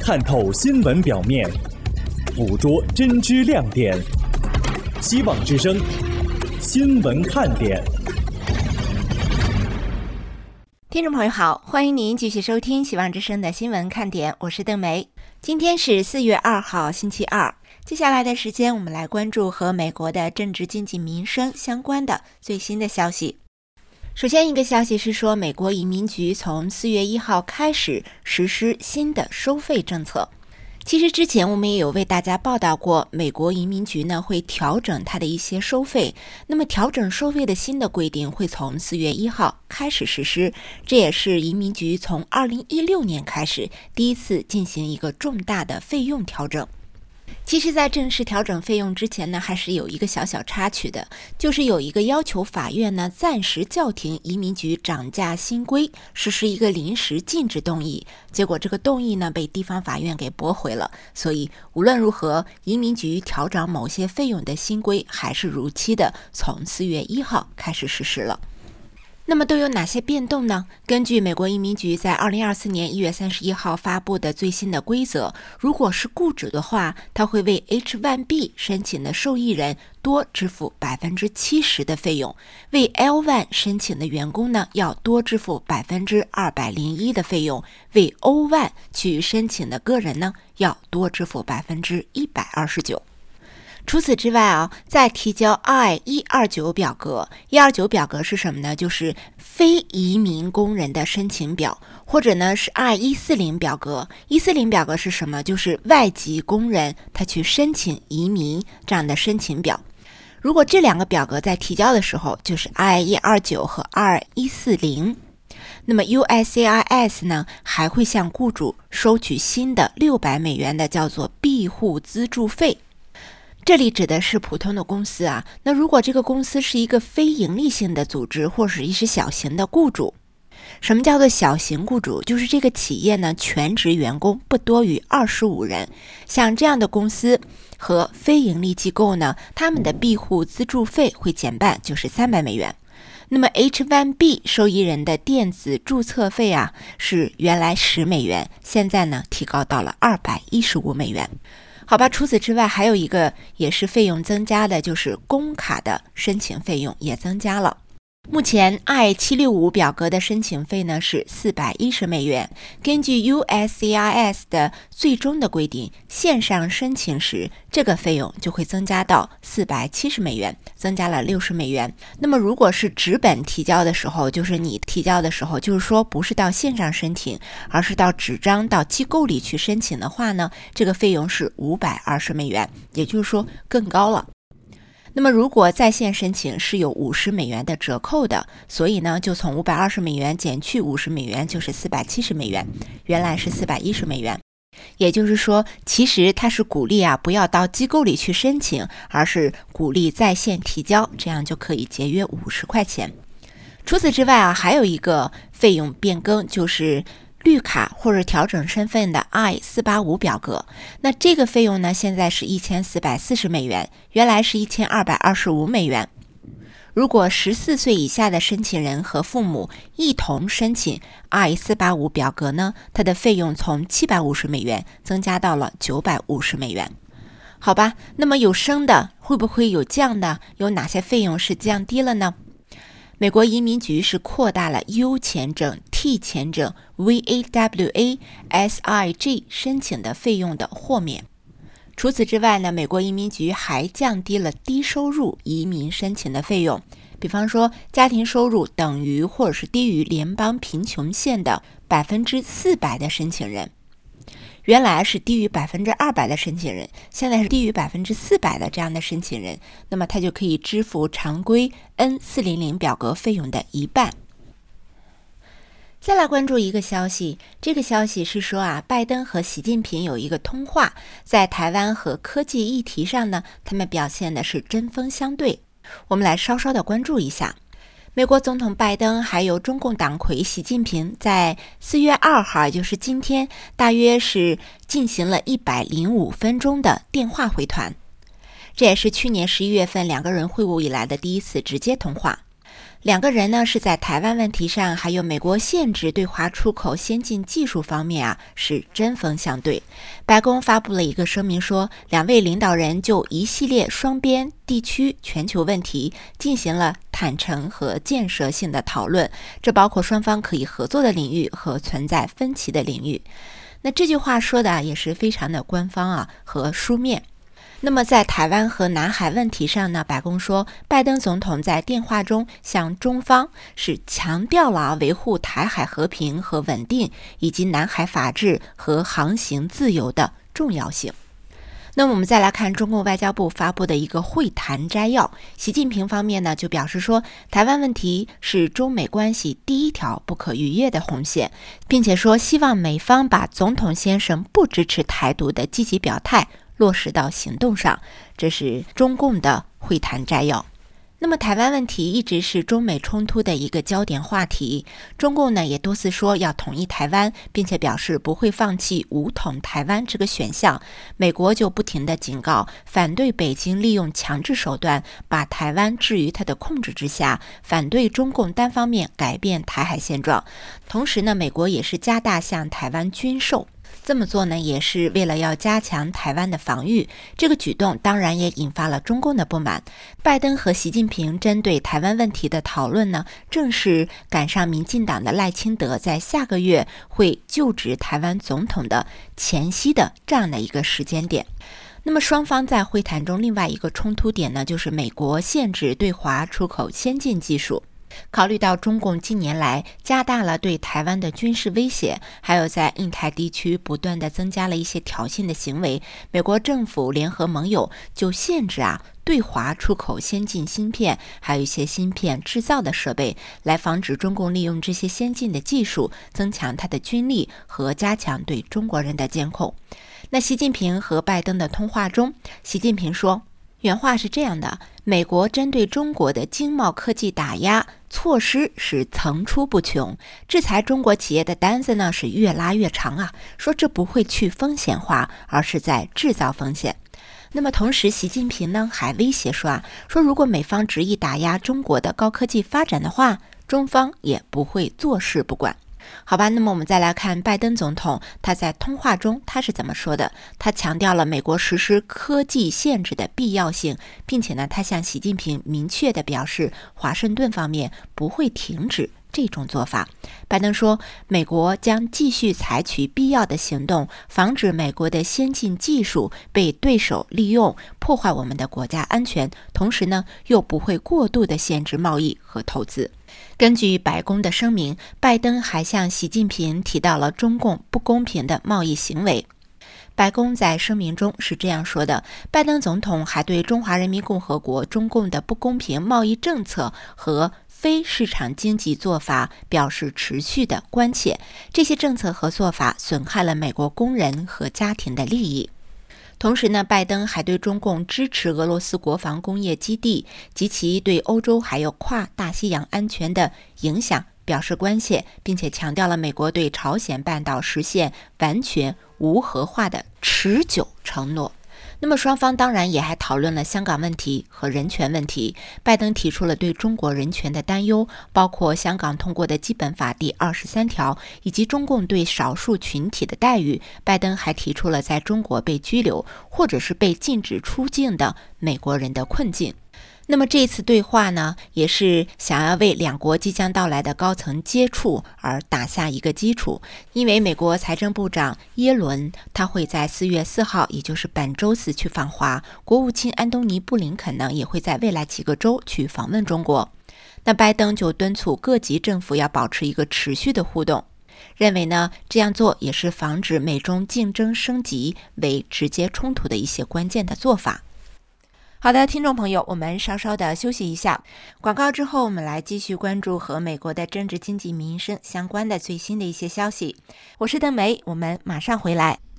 探透新闻表面，捕捉真知亮点。希望之声，新闻看点。 听众朋友好，欢迎您继续收听希望之声的新闻看点，我是邓梅。今天是4月2号星期二，接下来的时间我们来关注和美国的政治经济民生相关的最新的消息。首先一个消息是说，美国移民局从4月1号开始实施新的收费政策。其实之前我们也有为大家报道过，美国移民局呢会调整它的一些收费。那么调整收费的新的规定会从4月1号开始实施，这也是移民局从2016年开始第一次进行一个重大的费用调整。其实在正式调整费用之前呢，还是有一个小小插曲的，就是有一个要求法院呢暂时叫停移民局涨价新规，实施一个临时禁止动议，结果这个动议呢被地方法院给驳回了，所以无论如何，移民局调整某些费用的新规还是如期的从4月1号开始实施了。那么都有哪些变动呢？根据美国移民局在2024年1月31号发布的最新的规则，如果是雇主的话，他会为 H1B 申请的受益人多支付 70% 的费用，为 L1 申请的员工呢要多支付 201% 的费用，为 O1 去申请的个人呢要多支付 129%。除此之外在提交 I-129 表格，129表格是什么呢？就是非移民工人的申请表，或者呢是 I-140 表格。140表格是什么？就是外籍工人他去申请移民这样的申请表。如果这两个表格在提交的时候，就是 I-129 和 I-140。那么 USCIS 呢还会向雇主收取新的$600的叫做庇护资助费。这里指的是普通的公司啊，那如果这个公司是一个非盈利性的组织，或者是小型的雇主。什么叫做小型雇主？就是这个企业呢全职员工不多于25人，像这样的公司和非盈利机构呢，他们的庇护资助费会减半，就是$300。那么 H1B 受益人的电子注册费啊，是原来$10，现在呢提高到了$215。好吧，除此之外还有一个也是费用增加的，就是工卡的申请费用也增加了。目前 I-765 表格的申请费呢是$410。根据 USCIS 的最终的规定，线上申请时这个费用就会增加到$470，增加了$60。那么如果是纸本提交的时候，就是你提交的时候，就是说不是到线上申请，而是到纸张到机构里去申请的话呢，这个费用是$520，也就是说更高了。那么如果在线申请是有$50的折扣的，所以呢就从$520减去$50，就是$470，原来是$410。也就是说，其实它是鼓励不要到机构里去申请，而是鼓励在线提交，这样就可以节约$50。除此之外还有一个费用变更，就是绿卡或者调整身份的 I-485 表格，那这个费用呢现在是$1440，原来是$1225。如果14岁以下的申请人和父母一同申请 I-485 表格呢，它的费用从$750增加到了$950。好吧，那么有升的会不会有降的？有哪些费用是降低了呢？美国移民局是扩大了 U 签证、T 签证、VAWA、SIG 申请的费用的豁免。除此之外呢，美国移民局还降低了低收入移民申请的费用，比方说家庭收入等于或者是低于联邦贫穷线的400%的申请人。原来是低于200%的申请人，现在是低于400%的这样的申请人，那么他就可以支付常规 N400 表格费用的一半。再来关注一个消息，这个消息是说拜登和习近平有一个通话，在台湾和科技议题上呢，他们表现的是针锋相对。我们来稍稍的关注一下。美国总统拜登还有中共党魁习近平在4月2号，也就是今天，大约是进行了105分钟的电话会谈。这也是去年11月份两个人会晤以来的第一次直接通话。 两个人呢是在台湾问题上还有美国限制对华出口先进技术方面是针锋相对。白宫发布了一个声明说，两位领导人就一系列双边、地区、全球问题进行了坦诚和建设性的讨论，这包括双方可以合作的领域和存在分歧的领域。那这句话说的也是非常的官方和书面。那么在台湾和南海问题上呢，白宫说，拜登总统在电话中向中方是强调了维护台海和平和稳定，以及南海法治和航行自由的重要性。那么我们再来看中共外交部发布的一个会谈摘要，习近平方面呢就表示说，台湾问题是中美关系第一条不可逾越的红线，并且说希望美方把总统先生不支持台独的积极表态落实到行动上，这是中共的会谈摘要。那么台湾问题一直是中美冲突的一个焦点话题，中共呢也多次说要统一台湾，并且表示不会放弃武统台湾这个选项。美国就不停地警告，反对北京利用强制手段把台湾置于它的控制之下，反对中共单方面改变台海现状。同时呢，美国也是加大向台湾军售。这么做呢，也是为了要加强台湾的防御。这个举动当然也引发了中共的不满。拜登和习近平针对台湾问题的讨论呢，正是赶上民进党的赖清德在下个月会就职台湾总统的前夕的这样的一个时间点。那么双方在会谈中另外一个冲突点呢，就是美国限制对华出口先进技术。考虑到中共近年来加大了对台湾的军事威胁，还有在印太地区不断的增加了一些挑衅的行为，美国政府联合盟友就限制对华出口先进芯片，还有一些芯片制造的设备，来防止中共利用这些先进的技术增强它的军力和加强对中国人的监控。那习近平和拜登的通话中，习近平说，原话是这样的，美国针对中国的经贸科技打压措施是层出不穷，制裁中国企业的单子呢是越拉越长说这不会去风险化，而是在制造风险。那么同时习近平呢还威胁说如果美方执意打压中国的高科技发展的话，中方也不会坐视不管。好吧，那么我们再来看拜登总统，他在通话中他是怎么说的？他强调了美国实施科技限制的必要性，并且呢，他向习近平明确地表示，华盛顿方面不会停止这种做法。拜登说，美国将继续采取必要的行动，防止美国的先进技术被对手利用，破坏我们的国家安全，同时呢，又不会过度的限制贸易和投资。根据白宫的声明，拜登还向习近平提到了中共不公平的贸易行为。白宫在声明中是这样说的，拜登总统还对中华人民共和国中共的不公平贸易政策和非市场经济做法表示持续的关切，这些政策和做法损害了美国工人和家庭的利益。同时呢，拜登还对中共支持俄罗斯国防工业基地及其对欧洲还有跨大西洋安全的影响表示关切，并且强调了美国对朝鲜半岛实现完全无核化的持久承诺。那么双方当然也还讨论了香港问题和人权问题。拜登提出了对中国人权的担忧，包括香港通过的基本法第23条，以及中共对少数群体的待遇。拜登还提出了在中国被拘留或者是被禁止出境的美国人的困境。那么这次对话呢，也是想要为两国即将到来的高层接触而打下一个基础。因为美国财政部长耶伦他会在4月4号，也就是本周四去访华，国务卿安东尼布林肯呢也会在未来几个周去访问中国。那拜登就敦促各级政府要保持一个持续的互动，认为呢这样做也是防止美中竞争升级为直接冲突的一些关键的做法。好的，听众朋友，我们稍稍的休息一下，广告之后我们来继续关注和美国的政治经济民生相关的最新的一些消息。我是邓梅，我们马上回来。